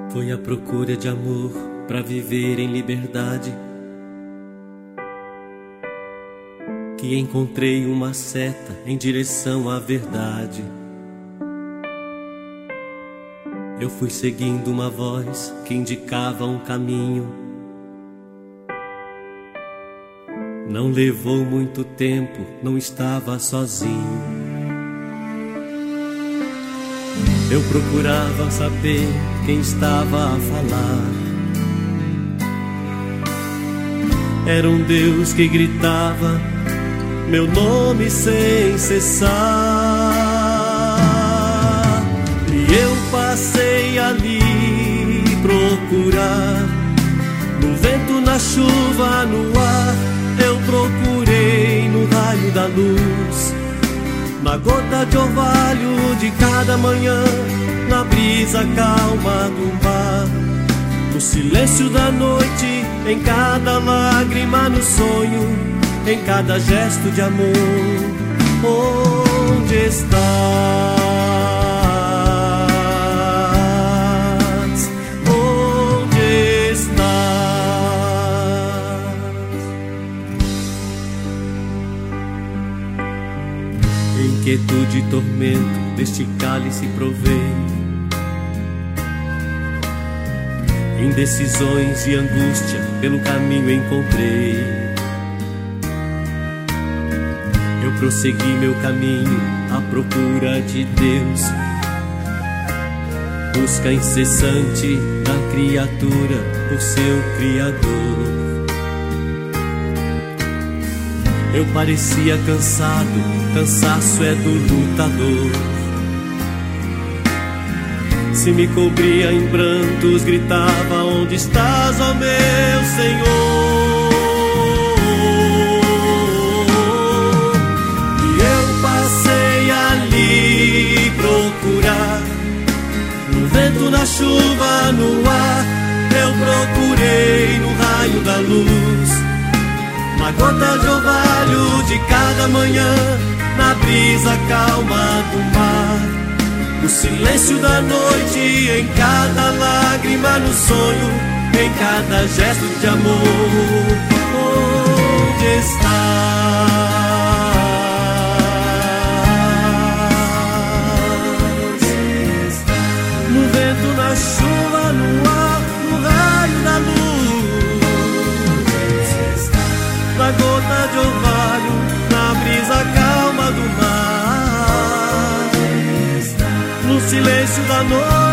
Foi à procura de amor pra viver em liberdade que encontrei uma seta em direção à verdade. Eu fui seguindo uma voz que indicava um caminho. Não levou muito tempo, não estava sozinho. Eu procurava saber quem estava a falar. Era um Deus que gritava meu nome sem cessar. E eu passei ali procurar, no vento, na chuva, no ar. Eu procurei no raio da luz, na gota de orvalho de cada manhã, na brisa calma do mar, no silêncio da noite, em cada lágrima, no sonho, em cada gesto de amor. Onde estás? Onde estás? Inquietude e tormento deste cálice provei, indecisões e angústia pelo caminho encontrei. Eu prossegui meu caminho à procura de Deus, busca incessante da criatura por seu Criador. Eu parecia cansado, cansaço é do lutador. Se me cobria em prantos, gritava: onde estás, ó meu Senhor? E eu passei ali procurar, no vento, na chuva, no ar. Eu procurei no raio da luz, na gota de orvalho de cada manhã, na brisa calma do mar, no silêncio da noite, em cada lágrima, no sonho, em cada gesto de amor. Onde estás? No vento, na chuva, no ar, no raio da luz, na gota de orvalho, na brisa calma do mar, no silêncio da noite,